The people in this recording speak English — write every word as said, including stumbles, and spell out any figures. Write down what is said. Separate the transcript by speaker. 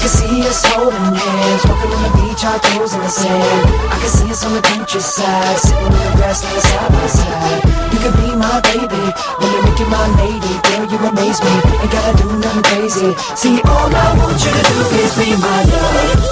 Speaker 1: can see us holding hands, walking on the beach, our toes in the sand. I can see us on the countryside, sitting in the grass, laying side by side. You could be my baby, let me make you my lady. Girl, you amaze me, ain't gotta do nothing crazy. See, all I want you to do is be my love.